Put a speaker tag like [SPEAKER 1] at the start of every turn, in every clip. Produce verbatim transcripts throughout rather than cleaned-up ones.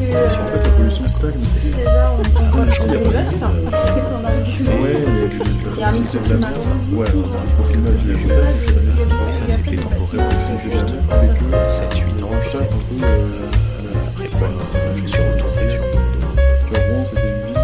[SPEAKER 1] que
[SPEAKER 2] C'est en fait la pollution stagne.
[SPEAKER 1] ici déjà on
[SPEAKER 2] Ah,
[SPEAKER 1] voit
[SPEAKER 2] je
[SPEAKER 1] sur
[SPEAKER 2] dis,
[SPEAKER 1] les
[SPEAKER 2] il y a
[SPEAKER 1] verts,
[SPEAKER 2] pas de-
[SPEAKER 1] parce qu'on a du
[SPEAKER 2] Ouais, mais il y a du
[SPEAKER 1] Il y a un microclimat.
[SPEAKER 2] Ouais, on a un microclimat végétal.
[SPEAKER 3] Et ça, c'était temporaire. Juste sept huit ans.
[SPEAKER 2] On chasse un peu. euh,
[SPEAKER 3] Après quoi, je suis retourné sur
[SPEAKER 2] Tu vois, Rouen, c'était une ville.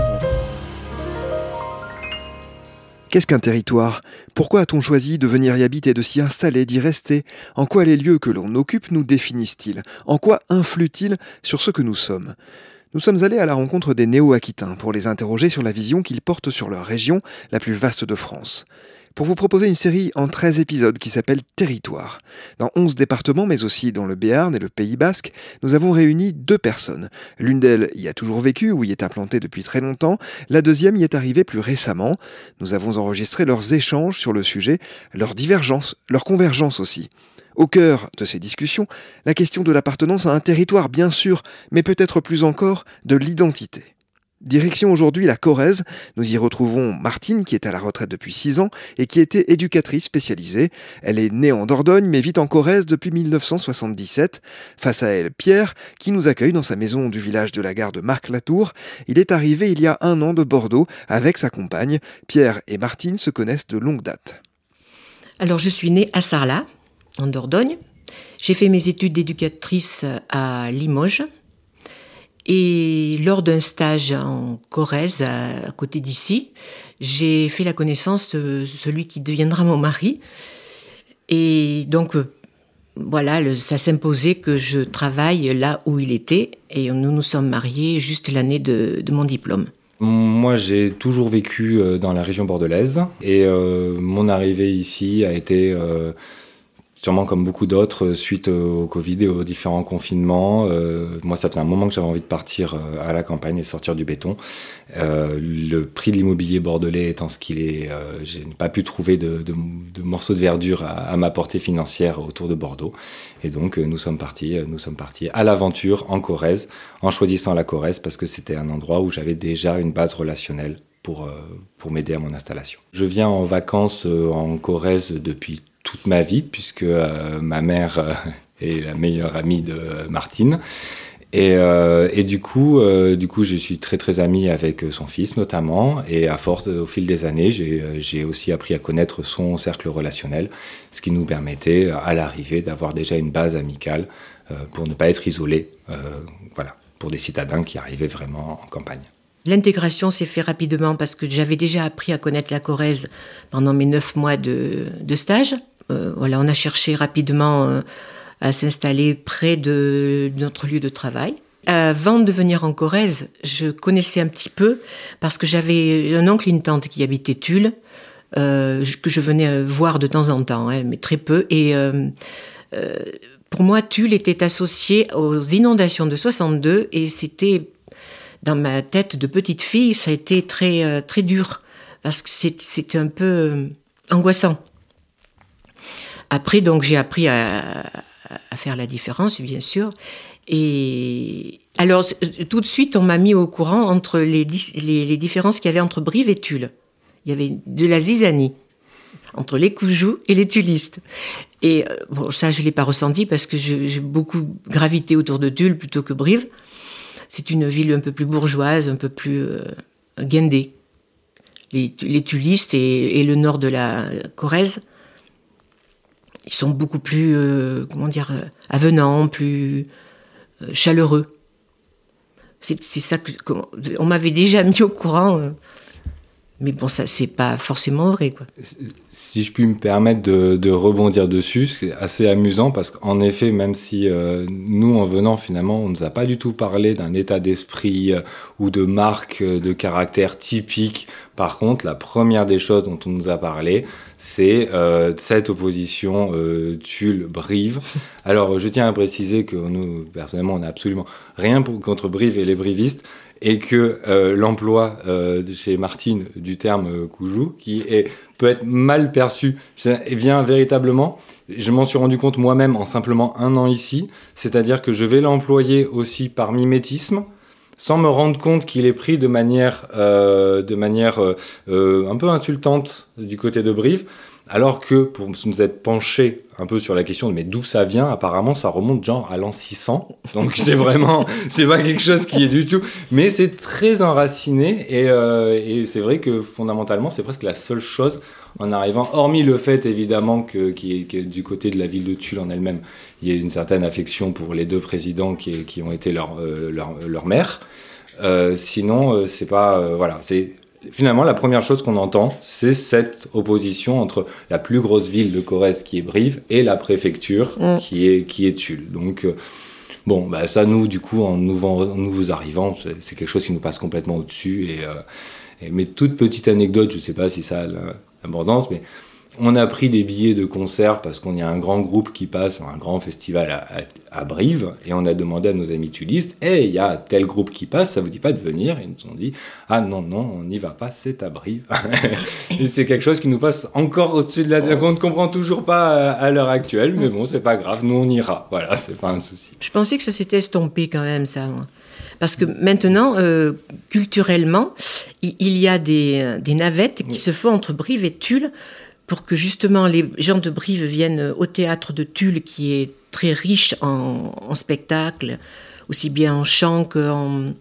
[SPEAKER 4] Qu'est-ce qu'un territoire ? Pourquoi a-t-on choisi de venir y habiter, de s'y installer, d'y rester ? En quoi les lieux que l'on occupe nous définissent-ils ? En quoi influent-ils sur ce que nous sommes ? Nous sommes allés à la rencontre des Néo-Aquitains pour les interroger sur la vision qu'ils portent sur leur région, la plus vaste de France. Pour vous proposer une série en treize épisodes qui s'appelle Territoire. Dans onze départements, mais aussi dans le Béarn et le Pays Basque, nous avons réuni deux personnes. L'une d'elles y a toujours vécu ou y est implantée depuis très longtemps. La deuxième y est arrivée plus récemment. Nous avons enregistré leurs échanges sur le sujet, leurs divergences, leurs convergences aussi. Au cœur de ces discussions, la question de l'appartenance à un territoire, bien sûr, mais peut-être plus encore de l'identité. Direction aujourd'hui la Corrèze, nous y retrouvons Martine qui est à la retraite depuis six ans et qui était éducatrice spécialisée. Elle est née en Dordogne mais vit en Corrèze depuis mille neuf cent soixante-dix-sept. Face à elle, Pierre, qui nous accueille dans sa maison du village de la gare de Marc-Latour. Il est arrivé il y a un an de Bordeaux avec sa compagne. Pierre et Martine se connaissent de longue date.
[SPEAKER 5] Alors je suis née à Sarlat, en Dordogne. J'ai fait mes études d'éducatrice à Limoges. Et lors d'un stage en Corrèze, à, à côté d'ici, j'ai fait la connaissance de celui qui deviendra mon mari. Et donc, euh, voilà, le, ça s'imposait que je travaille là où il était. Et nous nous sommes mariés juste l'année de, de mon diplôme.
[SPEAKER 6] Moi, j'ai toujours vécu dans la région bordelaise. Et euh, mon arrivée ici a été... Euh, Sûrement comme beaucoup d'autres, suite au Covid et aux différents confinements. Euh, moi, ça faisait un moment que j'avais envie de partir à la campagne et sortir du béton. Euh, le prix de l'immobilier bordelais étant ce qu'il est, euh, je n'ai pas pu trouver de, de, de morceaux de verdure à, à ma portée financière autour de Bordeaux. Et donc, nous sommes partis, nous sommes partis à l'aventure en Corrèze, en choisissant la Corrèze parce que c'était un endroit où j'avais déjà une base relationnelle pour, euh, pour m'aider à mon installation. Je viens en vacances en Corrèze depuis toute ma vie, puisque euh, ma mère euh, est la meilleure amie de euh, Martine. Et, euh, et du coup, euh, du coup, je suis très très ami avec son fils notamment. Et à force, au fil des années, j'ai, j'ai aussi appris à connaître son cercle relationnel, ce qui nous permettait, à l'arrivée, d'avoir déjà une base amicale euh, pour ne pas être isolés, euh, voilà, pour des citadins qui arrivaient vraiment en campagne.
[SPEAKER 5] L'intégration s'est faite rapidement parce que j'avais déjà appris à connaître la Corrèze pendant mes neuf mois de, de stage. Euh, voilà, on a cherché rapidement euh, à s'installer près de notre lieu de travail. Avant de venir en Corrèze, je connaissais un petit peu parce que j'avais un oncle et une tante qui habitaient Tulle, euh, que je venais voir de temps en temps, hein, mais très peu. Et euh, euh, pour moi, Tulle était associé aux inondations de soixante-deux et c'était... Dans ma tête de petite fille, ça a été très, euh, très dur, parce que c'est, c'était un peu euh, angoissant. Après, donc, j'ai appris à, à faire la différence, bien sûr. Et alors, tout de suite, on m'a mis au courant entre les, les, les différences qu'il y avait entre Brive et Tulle. Il y avait de la zizanie entre les Coujous et les tullistes. Et bon, ça, je ne l'ai pas ressenti, parce que je, j'ai beaucoup gravité autour de Tulle plutôt que Brive. C'est une ville un peu plus bourgeoise, un peu plus euh, guindée. Les, les tullistes et, et le nord de la Corrèze, ils sont beaucoup plus, euh, comment dire, avenants, plus euh, chaleureux. C'est, c'est ça que on m'avait déjà mis au courant, euh, mais bon, ça c'est pas forcément vrai, quoi.
[SPEAKER 6] Si je puis me permettre de, de rebondir dessus, c'est assez amusant parce qu'en effet, même si euh, nous, en venant, finalement, on ne nous a pas du tout parlé d'un état d'esprit euh, ou de marque euh, de caractère typique. Par contre, la première des choses dont on nous a parlé, c'est euh, cette opposition euh, Tulle-Brive. Alors, je tiens à préciser que nous, personnellement, on n'a absolument rien pour, contre Brive et les brivistes, et que euh, l'emploi euh, chez Martine du terme euh, Coujou, qui est, peut être mal perçu, vient véritablement, je m'en suis rendu compte moi-même en simplement un an ici, c'est-à-dire que je vais l'employer aussi par mimétisme, sans me rendre compte qu'il est pris de manière, euh, de manière euh, un peu insultante du côté de Brive. Alors que pour nous être penchés un peu sur la question de mais d'où ça vient, apparemment ça remonte genre à l'an six cents. Donc c'est vraiment, c'est pas quelque chose qui est du tout, mais c'est très enraciné et, euh, et c'est vrai que fondamentalement c'est presque la seule chose en arrivant, hormis le fait évidemment que, qui est, que du côté de la ville de Tulle en elle-même, il y a une certaine affection pour les deux présidents qui, qui ont été leur, euh, leur, leur mère. Euh, sinon, euh, c'est pas, euh, voilà, c'est finalement, la première chose qu'on entend, c'est cette opposition entre la plus grosse ville de Corrèze, qui est Brive, et la préfecture, mmh. qui est, qui est Tulle. Donc, euh, bon, bah, ça, nous, du coup, en nouveau, en nouveaux arrivants, c'est, c'est quelque chose qui nous passe complètement au-dessus. Et, euh, et, mais toute petite anecdote, je ne sais pas si ça a l'importance, mais on a pris des billets de concert parce qu'on y a un grand groupe qui passe, un grand festival à, à, à Brive, et on a demandé à nos amis tullistes, « Hey, il y a tel groupe qui passe, ça vous dit pas de venir ?» Et ils nous ont dit, « Ah non, non, on n'y va pas, c'est à Brive. » Et c'est quelque chose qui nous passe encore au-dessus de la... qu'on ne comprend toujours pas à, à l'heure actuelle, mais bon, c'est pas grave, nous on ira. Voilà, c'est pas un souci.
[SPEAKER 5] Je pensais que ça s'était estompé quand même, ça. Parce que maintenant, euh, culturellement, il, il y a des, des navettes qui oui. se font entre Brive et Tulle, pour que justement les gens de Brive viennent au théâtre de Tulle, qui est très riche en, en spectacles, aussi bien en chant qu'en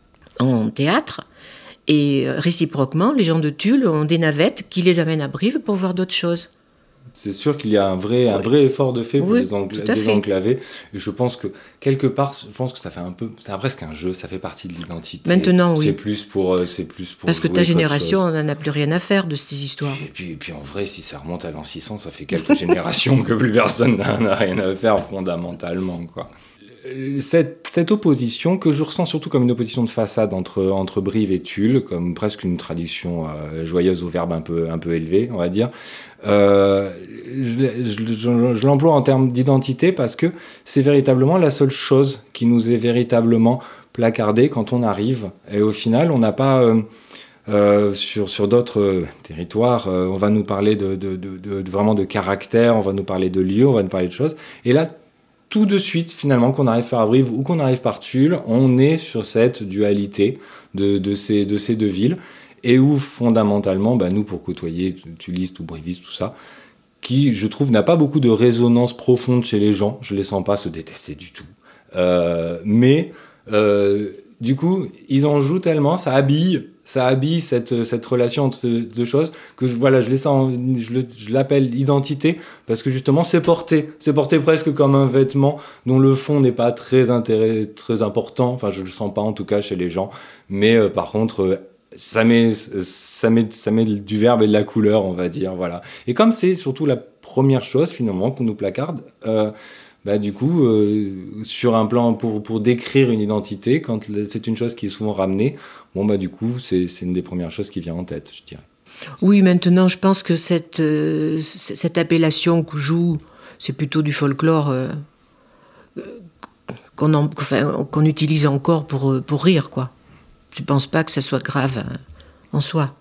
[SPEAKER 5] en théâtre. Et réciproquement, les gens de Tulle ont des navettes qui les amènent à Brive pour voir d'autres choses.
[SPEAKER 6] C'est sûr qu'il y a un vrai, oui. un vrai effort de fait pour
[SPEAKER 5] oui,
[SPEAKER 6] les encla- désenclaver. Et je pense que, quelque part, je pense que ça fait un peu... C'est presque un jeu, ça fait partie de l'identité.
[SPEAKER 5] Maintenant, oui.
[SPEAKER 6] C'est plus pour... C'est plus pour
[SPEAKER 5] Parce que ta génération, on n'en a plus rien à faire de ces histoires.
[SPEAKER 6] Et puis, et puis en vrai, si ça remonte à l'an six cents, ça fait quelques générations que plus personne n'a, n'a rien à faire fondamentalement, quoi. Cette, cette opposition, que je ressens surtout comme une opposition de façade entre, entre Brive et Tulle, comme presque une traduction euh, joyeuse au verbe un peu, un peu élevé, on va dire, euh, je, je, je, je l'emploie en termes d'identité parce que c'est véritablement la seule chose qui nous est véritablement placardée quand on arrive. Et au final, on n'a pas... Euh, Euh, sur, sur d'autres euh, territoires, euh, on va nous parler de, de, de, de, de vraiment de caractère, on va nous parler de lieux, on va nous parler de choses. Et là, tout de suite, finalement, qu'on arrive par Brive ou qu'on arrive par Tulle, on est sur cette dualité de, de, ces, de ces deux villes, et où fondamentalement, bah, nous, pour côtoyer tullistes ou brivistes, tout ça, qui, je trouve, n'a pas beaucoup de résonance profonde chez les gens, je les sens pas se détester du tout. Euh, mais, euh, du coup, ils en jouent tellement, ça habille... ça habille cette, cette relation entre ces deux choses, que je, voilà, je, sens, je, le, je l'appelle identité, parce que justement, c'est porté. C'est porté presque comme un vêtement dont le fond n'est pas très, intérêt, très important, enfin, je ne le sens pas en tout cas chez les gens, mais euh, par contre, euh, ça, met, ça, met, ça met du verbe et de la couleur, on va dire, voilà. Et comme c'est surtout la première chose, finalement, qu'on nous placarde, euh, bah, du coup, euh, sur un plan pour, pour décrire une identité, quand c'est une chose qui est souvent ramenée, bon, bah, du coup, c'est, c'est une des premières choses qui vient en tête, je dirais.
[SPEAKER 5] Oui, maintenant, je pense que cette, euh, cette appellation Koujou, c'est plutôt du folklore euh, qu'on, en, enfin, qu'on utilise encore pour, pour rire, quoi. Je ne pense pas que ça soit grave euh, en soi.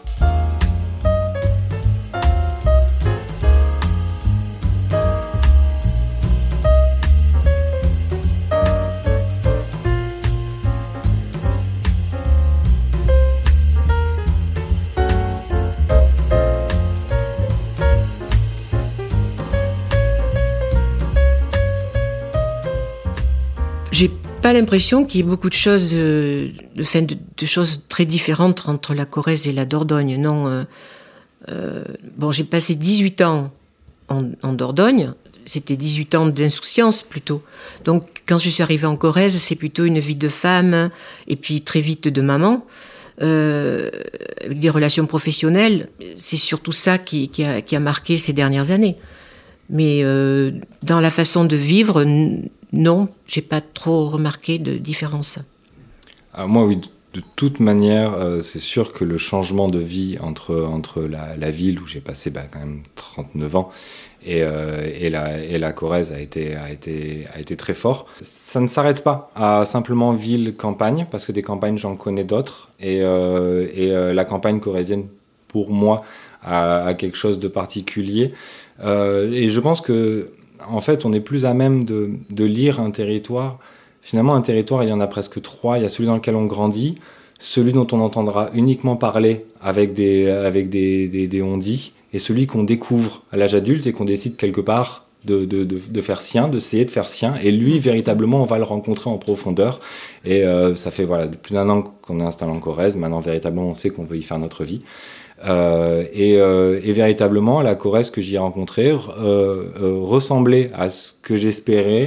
[SPEAKER 5] J'ai pas l'impression qu'il y ait beaucoup de choses, de, de, fin, de, de choses très différentes entre la Corrèze et la Dordogne. Non, euh, euh, bon, j'ai passé dix-huit ans en, en Dordogne. C'était dix-huit ans d'insouciance plutôt. Donc, quand je suis arrivée en Corrèze, c'est plutôt une vie de femme et puis très vite de maman, euh, avec des relations professionnelles. C'est surtout ça qui, qui, a, qui a marqué ces dernières années. Mais euh, dans la façon de vivre, non, j'ai pas trop remarqué de différence.
[SPEAKER 6] Alors moi, oui, de toute manière, euh, c'est sûr que le changement de vie entre, entre la, la ville où j'ai passé bah, quand même trente-neuf ans et, euh, et, la, et la Corrèze a été, a, été, a été très fort. Ça ne s'arrête pas à simplement ville-campagne, parce que des campagnes, j'en connais d'autres. Et, euh, et euh, la campagne corrézienne, pour moi, a, a quelque chose de particulier. Euh, et je pense que, en fait, on est plus à même de, de lire un territoire. Finalement, un territoire, il y en a presque trois. Il y a celui dans lequel on grandit, celui dont on entendra uniquement parler avec des, avec des, des, des on-dit, est celui qu'on découvre à l'âge adulte et qu'on décide quelque part de, de, de, de faire sien, d'essayer de faire sien. Et lui, véritablement, on va le rencontrer en profondeur. Et euh, ça fait voilà, plus d'un an qu'on est installé en Corrèze. Maintenant, véritablement, on sait qu'on veut y faire notre vie. Euh, et, euh, et véritablement, la Corrèze que j'y ai rencontrée euh, euh, ressemblait à ce que j'espérais,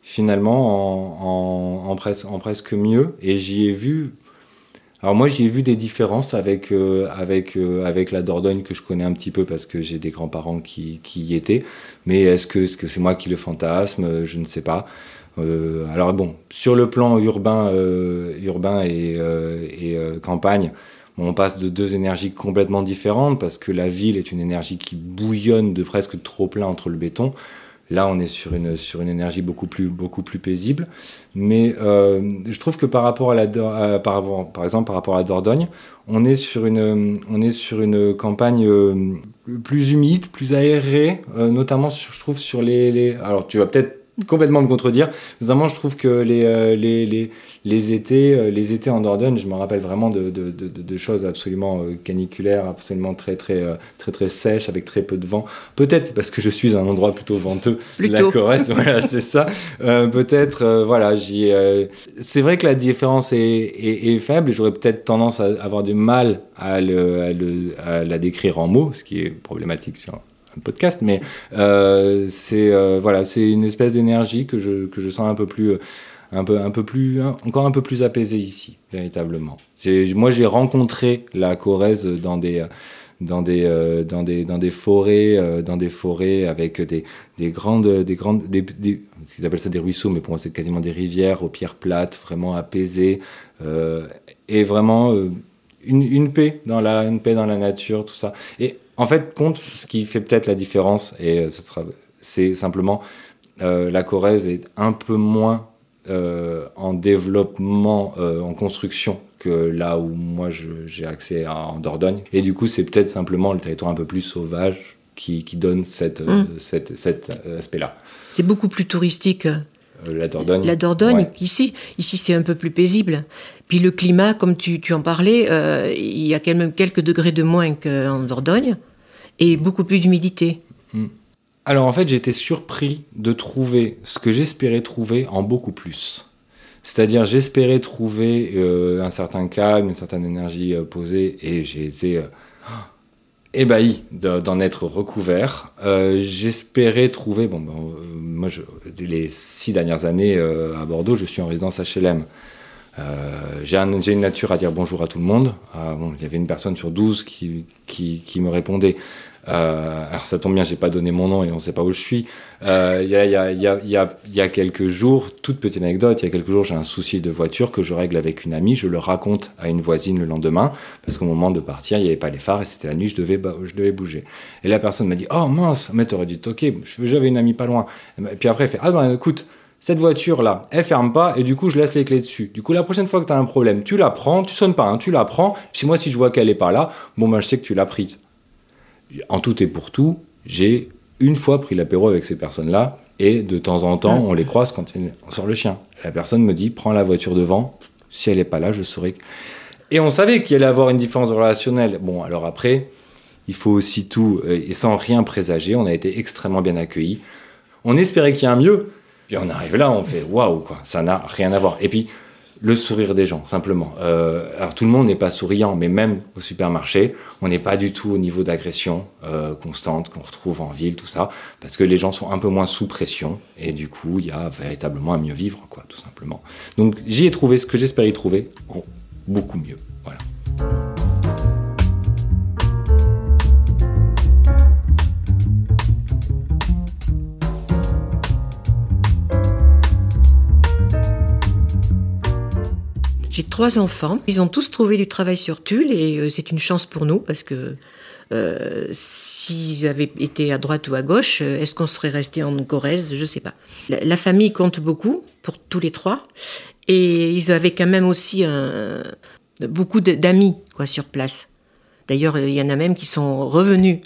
[SPEAKER 6] finalement, en, en, en, pres- en presque mieux. Et j'y ai vu... Alors moi, j'y ai vu des différences avec, euh, avec, euh, avec la Dordogne que je connais un petit peu parce que j'ai des grands-parents qui, qui y étaient. Mais est-ce que, est-ce que c'est moi qui le fantasme ? Je ne sais pas. Euh, alors bon, sur le plan urbain, euh, urbain et, euh, et euh, campagne, bon, on passe de deux énergies complètement différentes parce que la ville est une énergie qui bouillonne de presque trop-plein entre le béton. Là, on est sur une, sur une énergie beaucoup plus, beaucoup plus paisible. Mais euh, je trouve que par rapport à la, à, par, rapport, par exemple, par rapport à la Dordogne, on est sur une, on est sur une campagne euh, plus humide, plus aérée, euh, notamment, sur, je trouve, sur les, les... Alors, tu vas peut-être complètement me contredire. Notamment, je trouve que les, euh, les, les, les, étés, euh, les étés en Dordogne, je me rappelle vraiment de, de, de, de choses absolument euh, caniculaires, absolument très, très, euh, très, très sèches, avec très peu de vent. Peut-être parce que je suis à un endroit plutôt venteux,
[SPEAKER 5] Plutôt.
[SPEAKER 6] La Corrèze, voilà, c'est ça. Euh, peut-être, euh, voilà, j'y, euh, c'est vrai que la différence est, est, est faible et j'aurais peut-être tendance à avoir du mal à, le, à, le, à la décrire en mots, ce qui est problématique sur un podcast, mais euh, c'est euh, voilà, c'est une espèce d'énergie que je que je sens un peu plus un peu un peu plus un, encore un peu plus apaisée ici, véritablement. J'ai, moi, j'ai rencontré la Corrèze dans des dans des euh, dans des dans des forêts euh, dans des forêts avec des des grandes des grandes des, des ils appellent ça des ruisseaux, mais pour moi c'est quasiment des rivières aux pierres plates, vraiment apaisées euh, et vraiment euh, une une paix dans la une paix dans la nature, tout ça. Et en fait, compte, ce qui fait peut-être la différence, et ce sera, c'est simplement euh, la Corrèze est un peu moins euh, en développement, euh, en construction, que là où moi je, j'ai accès à, en Dordogne. Et du coup, c'est peut-être simplement le territoire un peu plus sauvage qui, qui donne cette, mmh. euh, cette, cet euh, aspect-là.
[SPEAKER 5] C'est beaucoup plus touristique.
[SPEAKER 6] Euh, la Dordogne.
[SPEAKER 5] La Dordogne,
[SPEAKER 6] ouais.
[SPEAKER 5] ici, ici c'est un peu plus paisible. Puis le climat, comme tu, tu en parlais, euh, il y a quand même quelques degrés de moins qu'en Dordogne. Et beaucoup plus d'humidité.
[SPEAKER 6] Alors en fait, j'ai été surpris de trouver ce que j'espérais trouver en beaucoup plus. C'est-à-dire, j'espérais trouver euh, un certain calme, une certaine énergie euh, posée, et j'ai été euh, ébahi de, d'en être recouvert. Euh, j'espérais trouver... Bon, ben, euh, moi, je, les six dernières années euh, à Bordeaux, je suis en résidence H L M. Euh, j'ai, un, j'ai une nature à dire bonjour à tout le monde. Euh, bon, il y avait une personne sur douze qui, qui, qui me répondait. Euh, alors ça tombe bien, j'ai pas donné mon nom et on sait pas où je suis. Euh, il y a, il y a, il y a, il y a, il y a quelques jours, toute petite anecdote, il y a quelques jours, j'ai un souci de voiture que je règle avec une amie. Je le raconte à une voisine le lendemain parce qu'au moment de partir, il y avait pas les phares et c'était la nuit, je devais, je devais bouger. Et la personne m'a dit, oh mince, mais t'aurais dû toquer. J'avais une amie pas loin. Et puis après, elle fait, ah ben écoute. Cette voiture-là, elle ferme pas et du coup, je laisse les clés dessus. Du coup, la prochaine fois que tu as un problème, tu la prends, tu sonnes pas, hein, tu la prends. Puis moi, si je vois qu'elle est pas là, bon ben, je sais que tu l'as prise. En tout et pour tout, j'ai une fois pris l'apéro avec ces personnes-là et de temps en temps, on les croise quand on sort le chien. La personne me dit, prends la voiture devant. Si elle est pas là, je saurai. Et on savait qu'il allait avoir une différence relationnelle. Bon, alors après, il faut aussi tout, et sans rien présager, on a été extrêmement bien accueillis. On espérait qu'il y ait un mieux. Puis on arrive là, on fait waouh, quoi, ça n'a rien à voir. Et puis, le sourire des gens, simplement. Euh, alors, tout le monde n'est pas souriant, mais même au supermarché, on n'est pas du tout au niveau d'agression euh, constante qu'on retrouve en ville, tout ça, parce que les gens sont un peu moins sous pression, et du coup, il y a véritablement un mieux vivre, quoi, tout simplement. Donc, j'y ai trouvé ce que j'espérais y trouver, bon, beaucoup mieux, voilà.
[SPEAKER 5] J'ai trois enfants, ils ont tous trouvé du travail sur Tulle et euh, c'est une chance pour nous parce que euh, s'ils avaient été à droite ou à gauche, euh, est-ce qu'on serait resté en Corrèze ? Je ne sais pas. La, la famille compte beaucoup pour tous les trois et ils avaient quand même aussi un, beaucoup de, d'amis quoi, sur place. D'ailleurs, il y en a même qui sont revenus.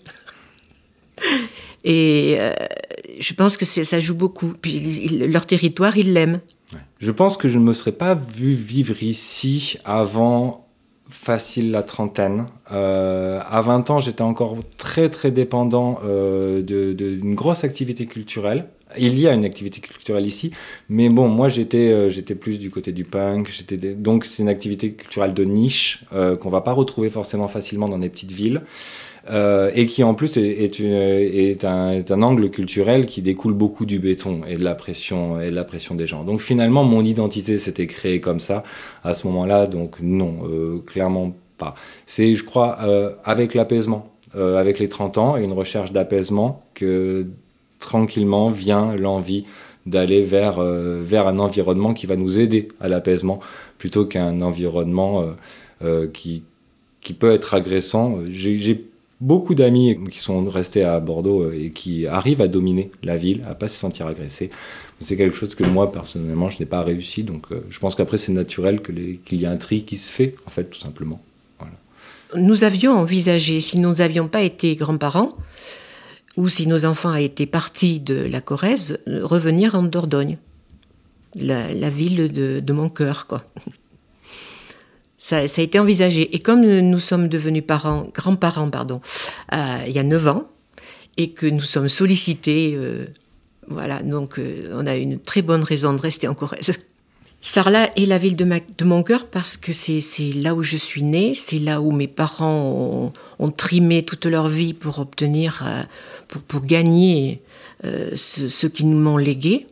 [SPEAKER 5] Et euh, je pense que c'est, ça joue beaucoup. Puis ils, leur territoire, ils l'aiment.
[SPEAKER 6] Je pense que je ne me serais pas vu vivre ici avant facile la trentaine. Euh, à vingt ans, j'étais encore très très dépendant euh, de, de, d'une grosse activité culturelle. Il y a une activité culturelle ici, mais bon, moi j'étais, euh, j'étais plus du côté du punk, j'étais des... donc c'est une activité culturelle de niche euh, qu'on va pas retrouver forcément facilement dans des petites villes, euh, et qui en plus est, est, une, est, un, est un angle culturel qui découle beaucoup du béton et de la pression, et de la pression des gens. Donc finalement, mon identité s'était créée comme ça à ce moment-là, donc non, euh, clairement pas. C'est, je crois, euh, avec l'apaisement, euh, avec les trente ans et une recherche d'apaisement que tranquillement vient l'envie d'aller vers, euh, vers un environnement qui va nous aider à l'apaisement plutôt qu'un environnement euh, euh, qui, qui peut être agressant. J'ai, j'ai beaucoup d'amis qui sont restés à Bordeaux et qui arrivent à dominer la ville, à ne pas se sentir agressés. C'est quelque chose que moi, personnellement, je n'ai pas réussi. Donc euh, je pense qu'après, c'est naturel que les, qu'il y ait un tri qui se fait, en fait, tout simplement. Voilà.
[SPEAKER 5] Nous avions envisagé, si nous n'avions pas été grands-parents, ou si nos enfants étaient partis de la Corrèze, revenir en Dordogne, la, la ville de, de mon cœur, quoi. Ça, ça a été envisagé. Et comme nous sommes devenus parents, grands-parents, pardon, euh, il y a neuf ans, et que nous sommes sollicités, euh, voilà, donc euh, on a une très bonne raison de rester en Corrèze. Sarlat est la ville de, ma, de mon cœur parce que c'est, c'est là où je suis née, c'est là où mes parents ont, ont trimé toute leur vie pour obtenir, euh, pour, pour gagner euh, ce, ce qu'ils nous m'ont légué.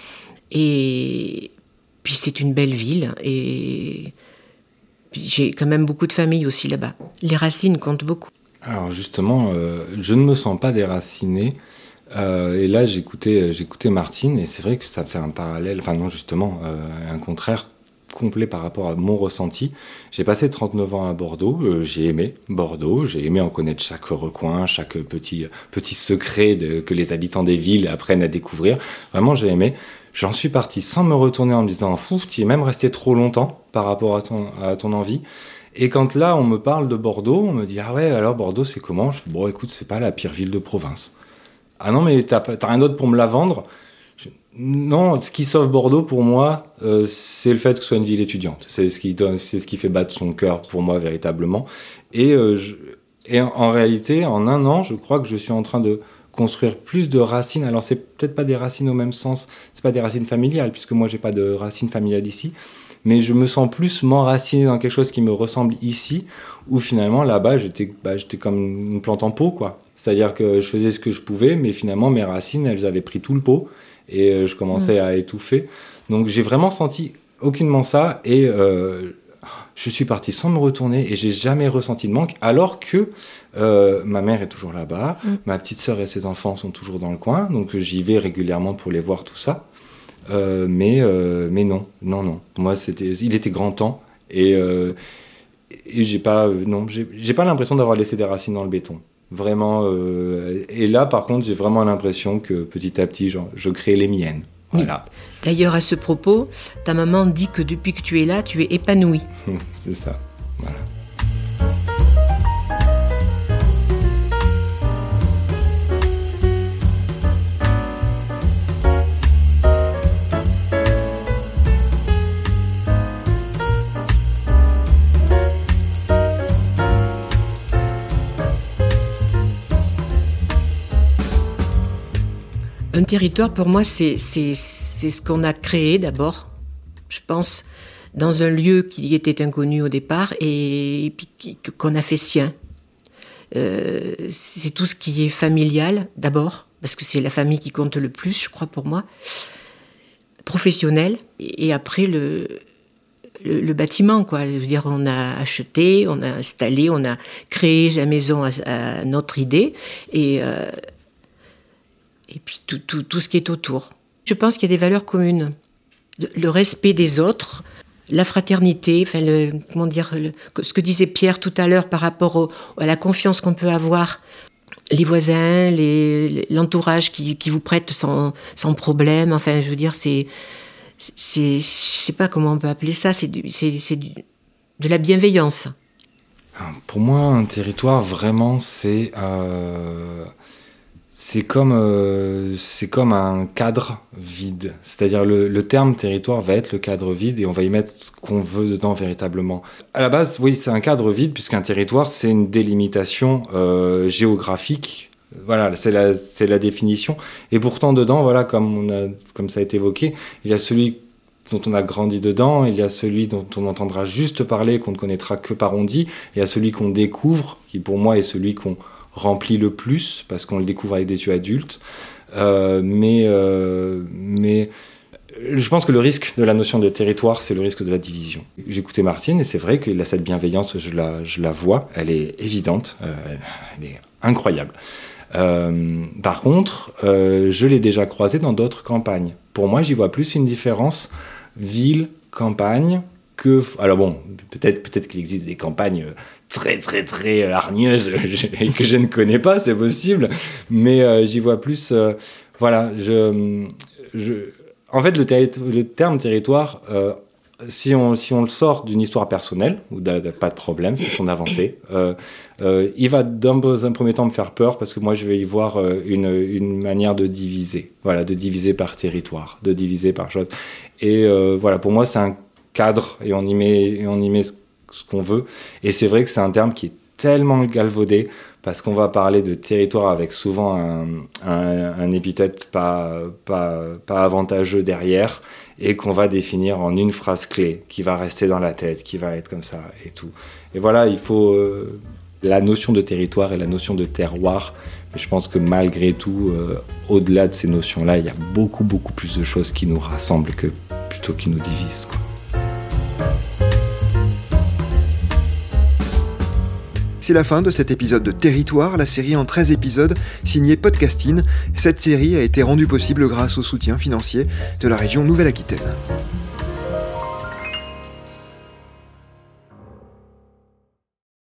[SPEAKER 5] Et puis c'est une belle ville et j'ai quand même beaucoup de famille aussi là-bas. Les racines comptent beaucoup.
[SPEAKER 6] Alors justement, euh, je ne me sens pas déraciné. Euh, et là, j'écoutais, j'écoutais Martine, et c'est vrai que ça fait un parallèle, enfin non, justement, euh, un contraire complet par rapport à mon ressenti. J'ai passé trente-neuf ans à Bordeaux, euh, j'ai aimé Bordeaux, j'ai aimé en connaître chaque recoin, chaque petit, petit secret de, que les habitants des villes apprennent à découvrir. Vraiment, j'ai aimé. J'en suis parti sans me retourner en me disant « Fou, tu es même resté trop longtemps par rapport à ton, à ton envie ». Et quand là, on me parle de Bordeaux, on me dit « Ah ouais, alors Bordeaux, c'est comment ?» Je dis « Bon, écoute, c'est pas la pire ville de province. » Ah non, mais t'as, t'as rien d'autre pour me la vendre ? Je, non, ce qui sauve Bordeaux pour moi, euh, c'est le fait que ce soit une ville étudiante. C'est ce qui donne, c'est ce qui fait battre son cœur pour moi véritablement. Et, euh, je, et en, en réalité, en un an, je crois que je suis en train de construire plus de racines. Alors c'est peut-être pas des racines au même sens, c'est pas des racines familiales puisque moi j'ai pas de racines familiales ici. Mais je me sens plus m'enraciner dans quelque chose qui me ressemble ici, où finalement là-bas j'étais, bah, j'étais comme une plante en pot, quoi. C'est-à-dire que je faisais ce que je pouvais, mais finalement mes racines, elles avaient pris tout le pot et je commençais mmh. à étouffer. Donc j'ai vraiment senti aucunement ça et euh, je suis parti sans me retourner et j'ai jamais ressenti de manque, alors que euh, ma mère est toujours là-bas, mmh. ma petite sœur et ses enfants sont toujours dans le coin, donc j'y vais régulièrement pour les voir, tout ça. Euh, mais, euh, mais non, non, non. Moi, c'était, il était grand temps et, euh, et j'ai pas, euh, non, j'ai, j'ai pas l'impression d'avoir laissé des racines dans le béton. Vraiment. Euh, et là, par contre, j'ai vraiment l'impression que petit à petit, genre, je crée les miennes. Voilà.
[SPEAKER 5] Oui. D'ailleurs, à ce propos, ta maman dit que depuis que tu es là, tu es épanouie.
[SPEAKER 6] C'est ça. Voilà.
[SPEAKER 5] Un territoire, pour moi, c'est, c'est, c'est ce qu'on a créé d'abord, je pense, dans un lieu qui était inconnu au départ et, et puis qui, qu'on a fait sien. Euh, c'est tout ce qui est familial, d'abord, parce que c'est la famille qui compte le plus, je crois, pour moi. Professionnel, et, et après le, le, le bâtiment, quoi. Je veux dire, on a acheté, on a installé, on a créé la maison à, à notre idée, et... Euh, et puis tout, tout, tout ce qui est autour. Je pense qu'il y a des valeurs communes. Le, le respect des autres, la fraternité, enfin le, comment dire, le, ce que disait Pierre tout à l'heure par rapport au, à la confiance qu'on peut avoir, les voisins, les, l'entourage qui, qui vous prête sans, sans problème. Enfin, je veux dire, c'est, c'est, je sais pas comment on peut appeler ça, c'est, du, c'est, c'est du, de la bienveillance.
[SPEAKER 6] Pour moi, un territoire, vraiment, c'est... Euh... c'est comme, euh, c'est comme un cadre vide. C'est-à-dire le, le terme territoire va être le cadre vide et on va y mettre ce qu'on veut dedans véritablement. À la base, oui, c'est un cadre vide puisqu'un territoire, c'est une délimitation euh, géographique. Voilà, c'est la, c'est la définition. Et pourtant, dedans, voilà, comme, on a, comme ça a été évoqué, il y a celui dont on a grandi dedans, il y a celui dont on entendra juste parler, qu'on ne connaîtra que par on dit, il y a celui qu'on découvre, qui pour moi est celui qu'on remplit le plus, parce qu'on le découvre avec des yeux adultes. Euh, mais, euh, mais je pense que le risque de la notion de territoire, c'est le risque de la division. J'écoutais Martine, et c'est vrai qu'il a cette bienveillance, je la, je la vois, elle est évidente, euh, elle est incroyable. Euh, par contre, euh, je l'ai déjà croisé dans d'autres campagnes. Pour moi, j'y vois plus une différence ville-campagne que... Alors bon, peut-être, peut-être qu'il existe des campagnes très très très hargneuses et que je ne connais pas, c'est possible, mais euh, j'y vois plus... Euh, voilà, je, je... En fait, le, terri- le terme territoire... Euh, Si on, si on le sort d'une histoire personnelle, ou de, de, pas de problème, c'est son avancée, euh, euh, il va dans un premier temps me faire peur parce que moi je vais y voir euh, une, une manière de diviser, voilà, de diviser par territoire, de diviser par chose. Et euh, voilà, pour moi c'est un cadre et on y met, et on y met ce, ce qu'on veut. Et c'est vrai que c'est un terme qui est tellement galvaudé parce qu'on va parler de territoire avec souvent un, un, un épithète pas, pas, pas avantageux derrière et qu'on va définir en une phrase clé qui va rester dans la tête, qui va être comme ça et tout. Et voilà, il faut euh, la notion de territoire et la notion de terroir. Mais je pense que malgré tout, euh, au-delà de ces notions-là, il y a beaucoup, beaucoup plus de choses qui nous rassemblent que plutôt qui nous divisent, quoi.
[SPEAKER 4] C'est la fin de cet épisode de Territoire, la série en treize épisodes signée Podcasting. Cette série a été rendue possible grâce au soutien financier de la région Nouvelle-Aquitaine.